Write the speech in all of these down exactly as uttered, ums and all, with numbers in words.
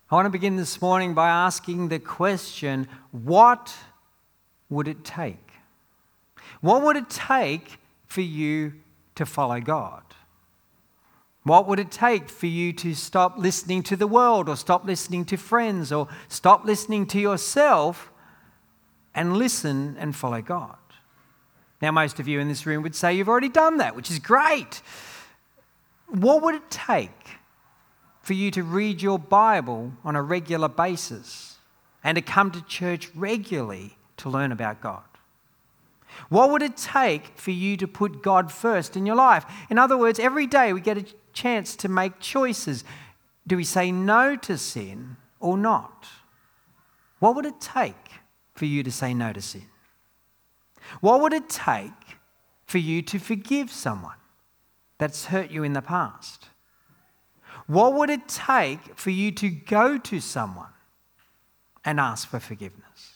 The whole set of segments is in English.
I want to begin this morning by asking the question, what would it take? What would it take for you to follow God? What would it take for you to stop listening to the world, or stop listening to friends, or stop listening to yourself and listen and follow God? Now, most of you in this room would say you've already done that, which is great. What would it take for you to read your Bible on a regular basis and to come to church regularly to learn about God? What would it take for you to put God first in your life? In other words, every day we get a chance to make choices. Do we say no to sin or not? What would it take for you to say no to sin? What would it take for you to forgive someone that's hurt you in the past? What would it take for you to go to someone and ask for forgiveness?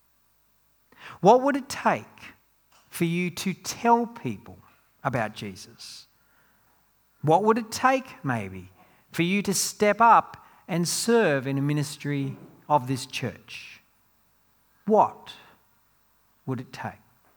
What would it take for you to tell people about Jesus? What would it take, maybe, for you to step up and serve in a ministry of this church? What would it take?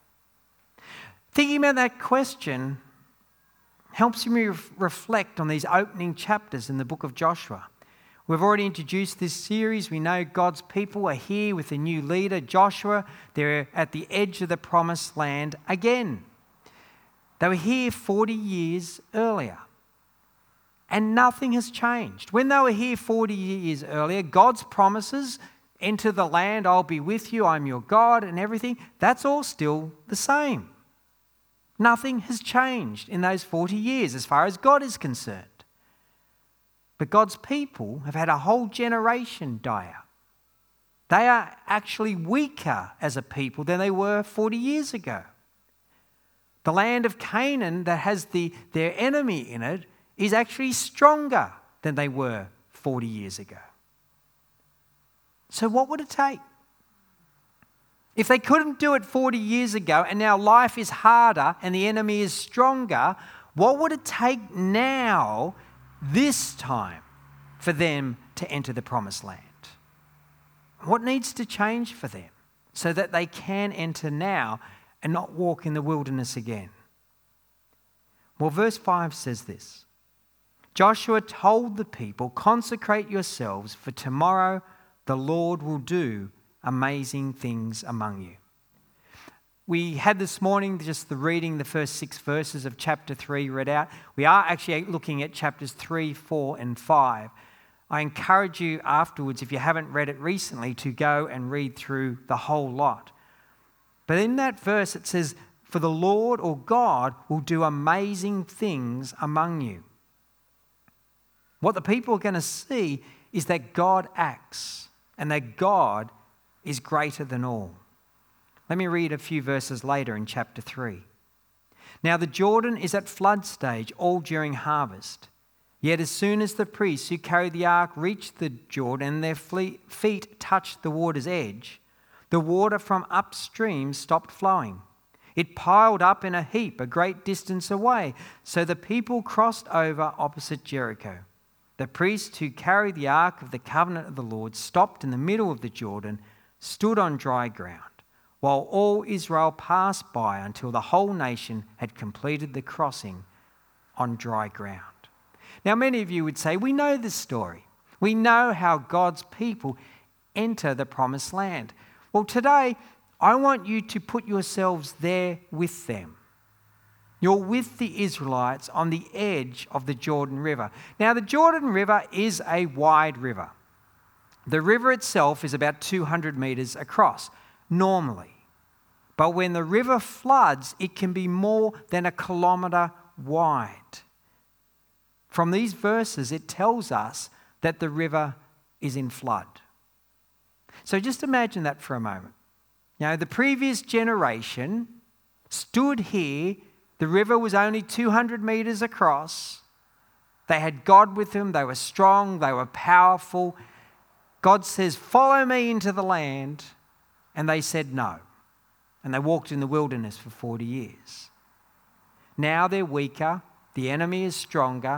Thinking about that question helps me reflect on these opening chapters in the book of Joshua. We've already introduced this series. We know God's people are here with a new leader, Joshua. They're at the edge of the promised land again. They were here forty years earlier, and nothing has changed. When they were here forty years earlier, God's promises, enter the land, I'll be with you, I'm your God, and everything, that's all still the same. Nothing has changed in those forty years as far as God is concerned. But God's people have had a whole generation die out. They are actually weaker as a people than they were forty years ago. The land of Canaan that has the, their enemy in it is actually stronger than they were forty years ago. So what would it take? If they couldn't do it forty years ago and now life is harder and the enemy is stronger, what would it take now, this time, for them to enter the promised land? What needs to change for them so that they can enter now and not walk in the wilderness again? Well, verse five says this. Joshua told the people, consecrate yourselves, for tomorrow the Lord will do amazing things among you. We had this morning just the reading, the first six verses of chapter three read out. We are actually looking at chapters three, four, and five. I encourage you afterwards, if you haven't read it recently, to go and read through the whole lot. But in that verse it says, for the Lord or God will do amazing things among you. What the people are going to see is that God acts and that God is greater than all. Let me read a few verses later in chapter three. Now the Jordan is at flood stage all during harvest. Yet as soon as the priests who carried the ark reached the Jordan and their feet touched the water's edge, the water from upstream stopped flowing. It piled up in a heap a great distance away, so the people crossed over opposite Jericho. The priests who carried the ark of the covenant of the Lord stopped in the middle of the Jordan, stood on dry ground, while all Israel passed by until the whole nation had completed the crossing on dry ground. Now, many of you would say, we know this story. We know how God's people enter the promised land. Well, today, I want you to put yourselves there with them. You're with the Israelites on the edge of the Jordan River. Now, the Jordan River is a wide river. The river itself is about two hundred metres across, normally. But when the river floods, it can be more than a kilometre wide. From these verses, it tells us that the river is in flood. So just imagine that for a moment. You know, the previous generation stood here. The river was only two hundred metres across. They had God with them. They were strong. They were powerful. God says, follow me into the land. And they said no. And they walked in the wilderness for forty years. Now they're weaker. The enemy is stronger.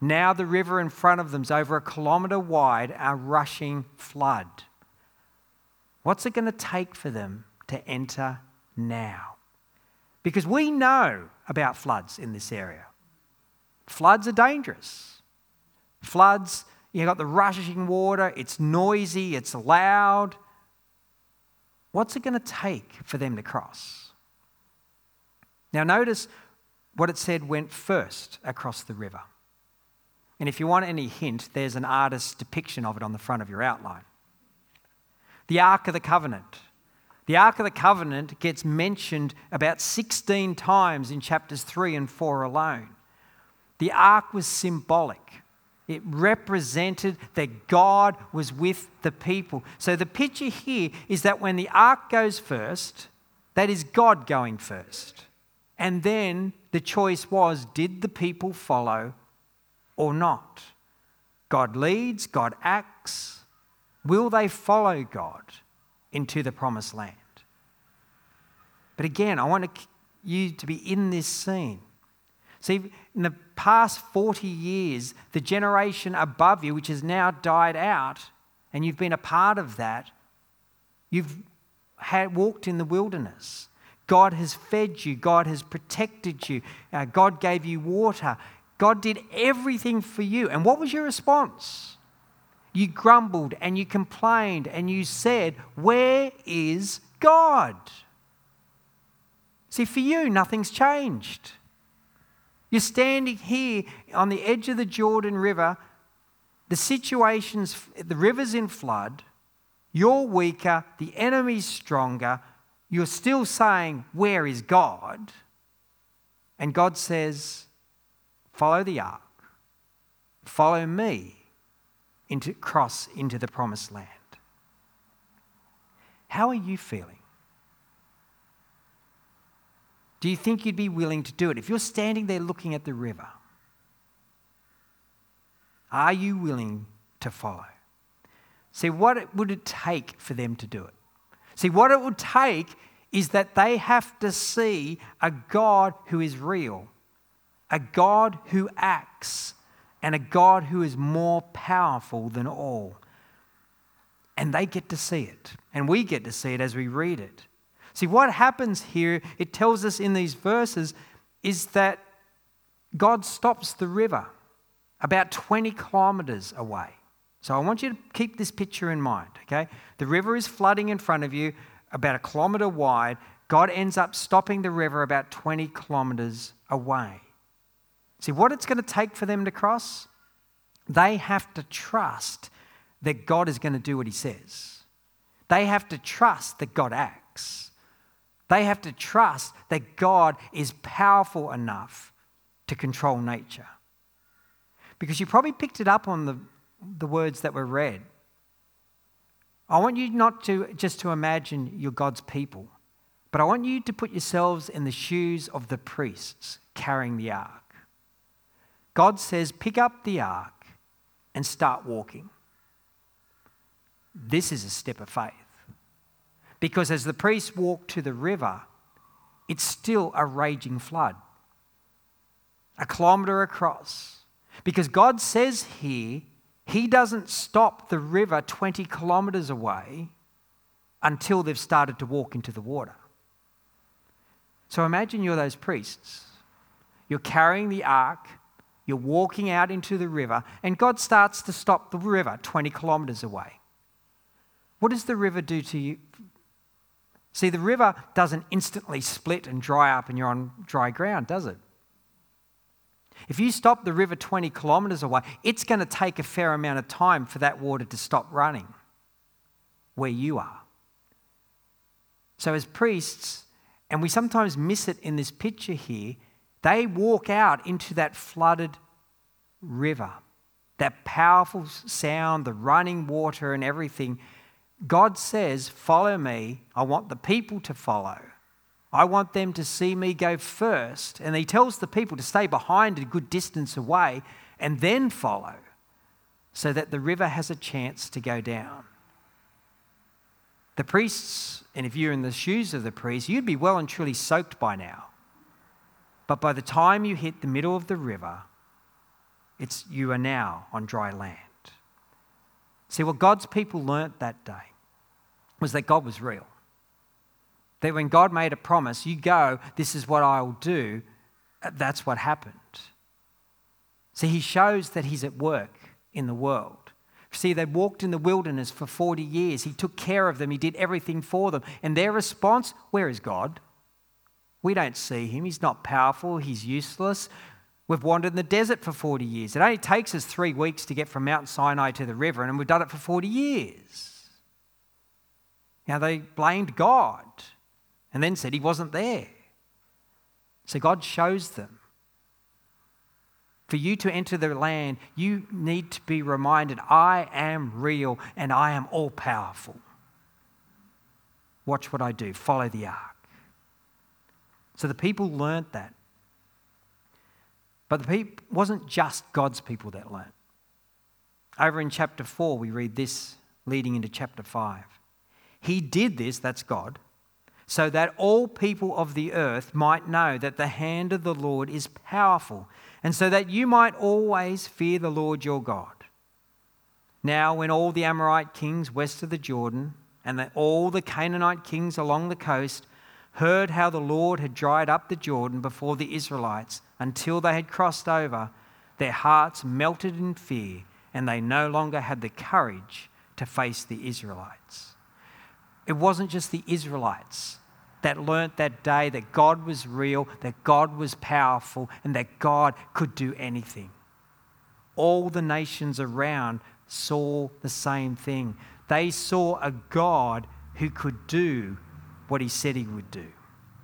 Now the river in front of them's over a kilometre wide, a rushing flood. What's it going to take for them to enter now? Because we know about floods in this area. Floods are dangerous. Floods, you've got the rushing water, it's noisy, it's loud. What's it going to take for them to cross? Now notice what it said went first across the river. And if you want any hint, there's an artist's depiction of it on the front of your outline. The Ark of the Covenant. The Ark of the Covenant gets mentioned about sixteen times in chapters three and four alone. The Ark was symbolic. It represented that God was with the people. So the picture here is that when the Ark goes first, that is God going first. And then the choice was, did the people follow or not? God leads, God acts. Will they follow God into the promised land? But again, I want you to be in this scene. See, in the past forty years, the generation above you, which has now died out, and you've been a part of that, you've had walked in the wilderness. God has fed you. God has protected you. Uh, God gave you water. God did everything for you. And what was your response? You grumbled and you complained and you said, "Where is God?" See, for you, nothing's changed. You're standing here on the edge of the Jordan River. The situation's, the river's in flood. You're weaker. The enemy's stronger. You're still saying, "Where is God?" And God says, "Follow the ark. Follow me into cross into the promised land." How are you feeling? Do you think you'd be willing to do it? If you're standing there looking at the river, are you willing to follow? See, what would it take for them to do it? See, what it would take is that they have to see a God who is real, a God who acts, and a God who is more powerful than all. And they get to see it, and we get to see it as we read it. See, what happens here, it tells us in these verses, is that God stops the river about twenty kilometres away. So I want you to keep this picture in mind, okay? The river is flooding in front of you, about a kilometre wide. God ends up stopping the river about twenty kilometres away. See, what it's going to take for them to cross? They have to trust that God is going to do what he says. They have to trust that God acts. They have to trust that God is powerful enough to control nature. Because you probably picked it up on the, the words that were read. I want you not to just to imagine you're God's people, but I want you to put yourselves in the shoes of the priests carrying the ark. God says, pick up the ark and start walking. This is a step of faith. Because as the priests walk to the river, it's still a raging flood, a kilometre across. Because God says here, he doesn't stop the river twenty kilometres away until they've started to walk into the water. So imagine you're those priests. You're carrying the ark, you're walking out into the river, and God starts to stop the river twenty kilometres away. What does the river do to you? See, the river doesn't instantly split and dry up and you're on dry ground, does it? If you stop the river twenty kilometres away, it's going to take a fair amount of time for that water to stop running where you are. So as priests, and we sometimes miss it in this picture here, they walk out into that flooded river, that powerful sound, the running water and everything. God says, follow me. I want the people to follow. I want them to see me go first. And he tells the people to stay behind a good distance away and then follow so that the river has a chance to go down. The priests, and if you're in the shoes of the priests, you'd be well and truly soaked by now. But by the time you hit the middle of the river, It's you are now on dry land. See, what God's people learnt that day was that God was real. That when God made a promise, you go, this is what I will do, that's what happened. See, he shows that he's at work in the world. See, they walked in the wilderness for forty years. He took care of them. He did everything for them. And their response, where is God? We don't see him. He's not powerful. He's useless. We've wandered in the desert for forty years. It only takes us three weeks to get from Mount Sinai to the river, and we've done it for forty years. Now, they blamed God and then said he wasn't there. So God shows them. For you to enter the land, you need to be reminded, I am real and I am all powerful. Watch what I do. Follow the ark. So the people learnt that. But the people wasn't just God's people that learnt. Over in chapter four, we read this leading into chapter five. He did this, that's God, so that all people of the earth might know that the hand of the Lord is powerful, and so that you might always fear the Lord your God. Now, when all the Amorite kings west of the Jordan and the, all the Canaanite kings along the coast heard how the Lord had dried up the Jordan before the Israelites until they had crossed over, their hearts melted in fear, and they no longer had the courage to face the Israelites. It wasn't just the Israelites that learnt that day that God was real, that God was powerful, and that God could do anything. All the nations around saw the same thing. They saw a God who could do what he said he would do.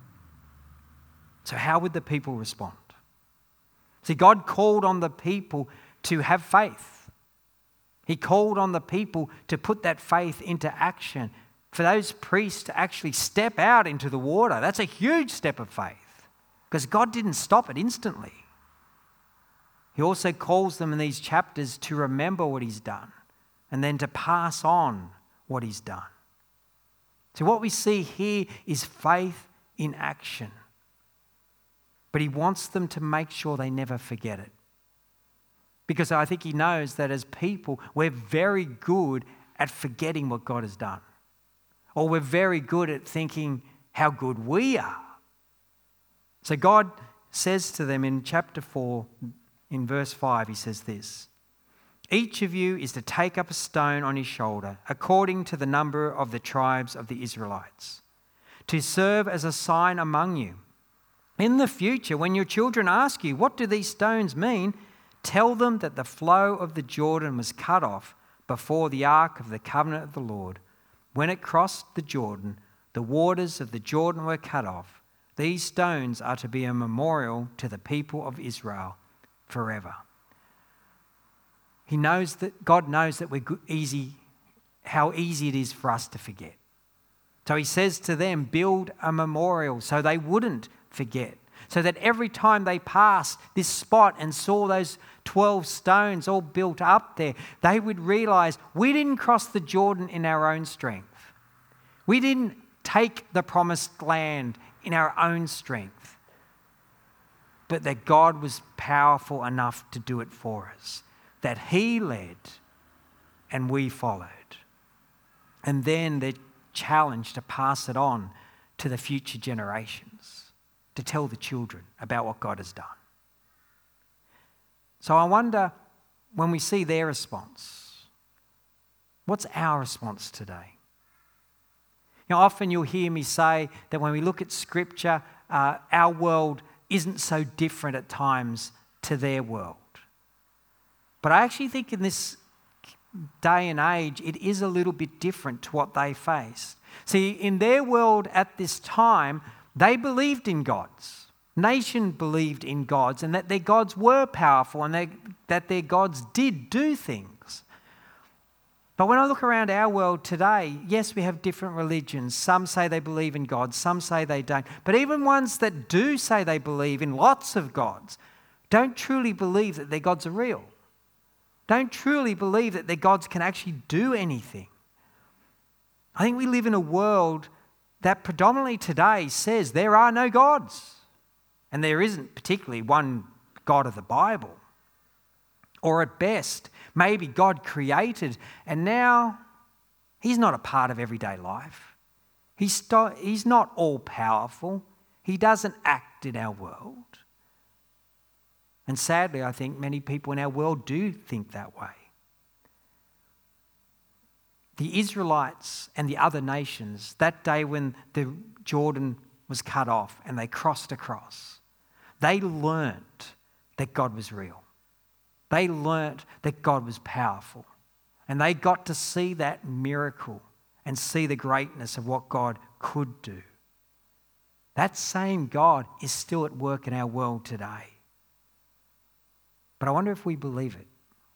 So how would the people respond? See, God called on the people to have faith. He called on the people to put that faith into action. For those priests to actually step out into the water, that's a huge step of faith because God didn't stop it instantly. He also calls them in these chapters to remember what he's done and then to pass on what he's done. So what we see here is faith in action. But he wants them to make sure they never forget it. Because I think he knows that as people, we're very good at forgetting what God has done. Or we're very good at thinking how good we are. So God says to them in chapter four, in verse five, he says this, each of you is to take up a stone on his shoulder, according to the number of the tribes of the Israelites, to serve as a sign among you. In the future, when your children ask you, what do these stones mean? Tell them that the flow of the Jordan was cut off before the ark of the covenant of the Lord. When it crossed the Jordan, the waters of the Jordan were cut off. These stones are to be a memorial to the people of Israel forever. He knows that God knows that we're easy, how easy it is for us to forget. So he says to them, build a memorial so they wouldn't forget. So that every time they passed this spot and saw those twelve stones all built up there, they would realize we didn't cross the Jordan in our own strength. We didn't take the promised land in our own strength. But that God was powerful enough to do it for us. That he led and we followed. And then the challenge to pass it on to the future generations. To tell the children about what God has done. So I wonder, when we see their response, what's our response today? You know, often you'll hear me say that when we look at Scripture, uh, our world isn't so different at times to their world. But I actually think in this day and age, it is a little bit different to what they faced. See, in their world at this time, they believed in gods. Nation believed in gods and that their gods were powerful and they, that their gods did do things. But when I look around our world today, yes, we have different religions. Some say they believe in God, some say they don't. But even ones that do say they believe in lots of gods don't truly believe that their gods are real. Don't truly believe that their gods can actually do anything. I think we live in a world that predominantly today says there are no gods. And there isn't particularly one God of the Bible. Or at best, maybe God created and now he's not a part of everyday life. He's, sto- he's not all-powerful. He doesn't act in our world. And sadly, I think many people in our world do think that way. The Israelites and the other nations, that day when the Jordan was cut off and they crossed across, they learnt that God was real. They learnt that God was powerful. And they got to see that miracle and see the greatness of what God could do. That same God is still at work in our world today. But I wonder if we believe it.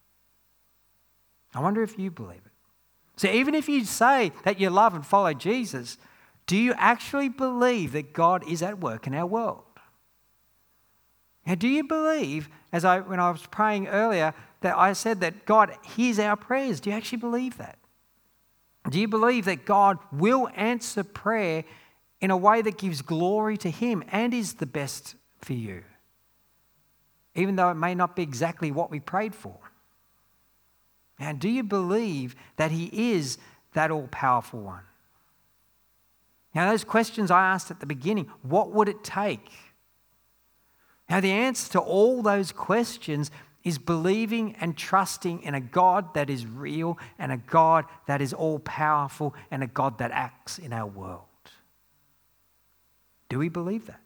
I wonder if you believe it. So even if you say that you love and follow Jesus, do you actually believe that God is at work in our world? Now, do you believe, as I when I was praying earlier, that I said that God hears our prayers? Do you actually believe that? Do you believe that God will answer prayer in a way that gives glory to Him and is the best for you? Even though it may not be exactly what we prayed for. And do you believe that He is that all-powerful one? Now, those questions I asked at the beginning, what would it take? Now, the answer to all those questions is believing and trusting in a God that is real and a God that is all-powerful and a God that acts in our world. Do we believe that?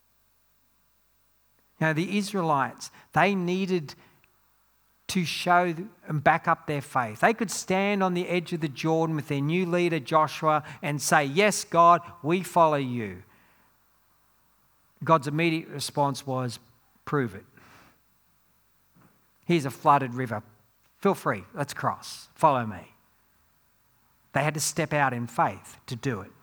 Now, the Israelites, they needed to show and back up their faith. They could stand on the edge of the Jordan with their new leader, Joshua, and say, yes, God, we follow you. God's immediate response was, prove it. Here's a flooded river. Feel free, let's cross. Follow me. They had to step out in faith to do it.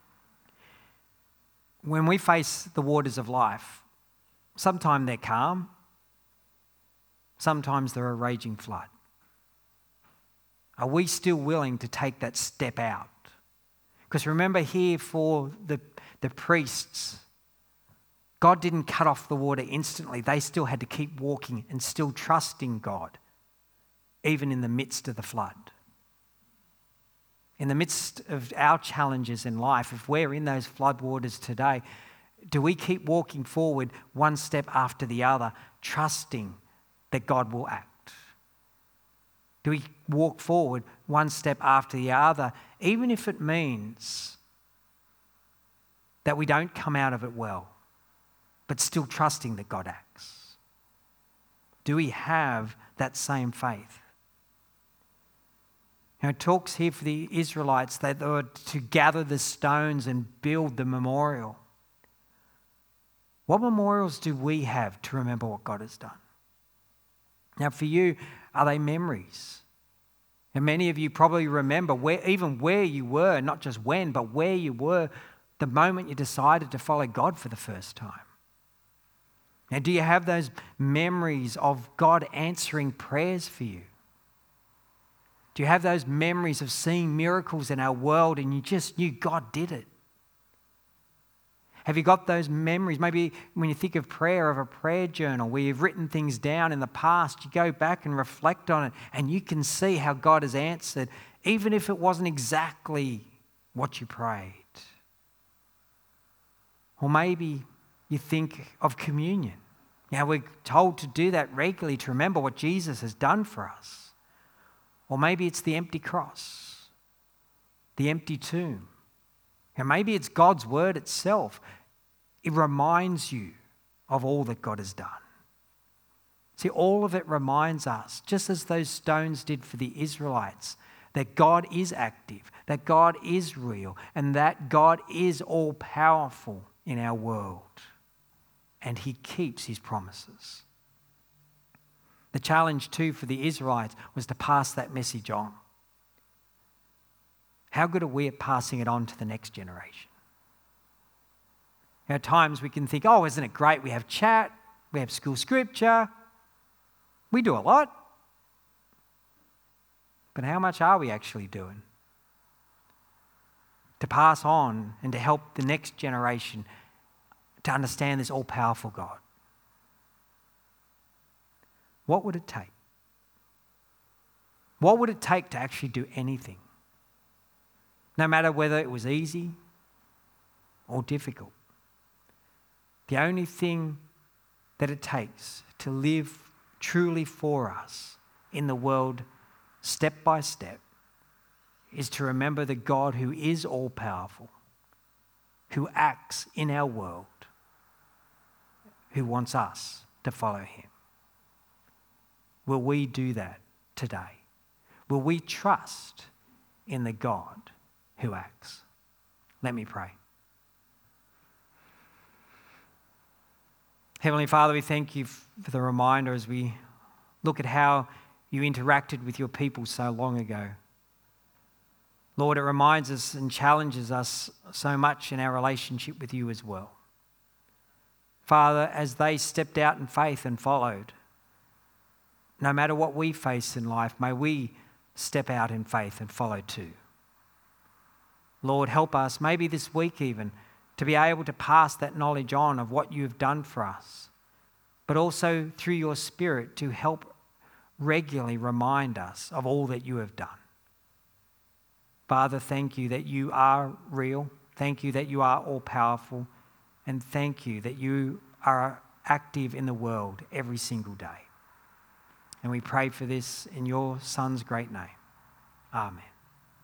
When we face the waters of life, sometimes they're calm, sometimes they're a raging flood. Are we still willing to take that step out? Because remember here for the, the priests, God didn't cut off the water instantly. They still had to keep walking and still trusting God, even in the midst of the flood. In the midst of our challenges in life, if we're in those floodwaters today, do we keep walking forward one step after the other, trusting that God will act? Do we walk forward one step after the other, even if it means that we don't come out of it well, but still trusting that God acts? Do we have that same faith? Now, it talks here for the Israelites that they were to gather the stones and build the memorial. What memorials do we have to remember what God has done? Now, for you, are they memories? And many of you probably remember where, even where you were, not just when, but where you were the moment you decided to follow God for the first time. Now, do you have those memories of God answering prayers for you? Do you have those memories of seeing miracles in our world and you just knew God did it? Have you got those memories? Maybe when you think of prayer, of a prayer journal where you've written things down in the past, you go back and reflect on it and you can see how God has answered, even if it wasn't exactly what you prayed. Or maybe you think of communion. Now, we're told to do that regularly to remember what Jesus has done for us. Or maybe it's the empty cross, the empty tomb. And maybe it's God's word itself. It reminds you of all that God has done. See, all of it reminds us, just as those stones did for the Israelites, that God is active, that God is real, and that God is all-powerful in our world. And He keeps His promises. The challenge too for the Israelites was to pass that message on. How good are we at passing it on to the next generation? At times we can think, oh, isn't it great? We have chat, we have school scripture, we do a lot. But how much are we actually doing to pass on and to help the next generation to understand this all-powerful God? What would it take? what would it take to actually do anything? No matter whether it was easy or difficult. The only thing that it takes to live truly for us in the world step by step is to remember the God who is all-powerful, who acts in our world, who wants us to follow him. Will we do that today? Will we trust in the God who acts? Let me pray. Heavenly Father, we thank you for the reminder as we look at how you interacted with your people so long ago. Lord, it reminds us and challenges us so much in our relationship with you as well. Father, as they stepped out in faith and followed, no matter what we face in life, may we step out in faith and follow too. Lord, help us, maybe this week even, to be able to pass that knowledge on of what you have done for us, but also through your Spirit to help regularly remind us of all that you have done. Father, thank you that you are real. Thank you that you are all-powerful. And thank you that you are active in the world every single day. And we pray for this in your Son's great name. Amen.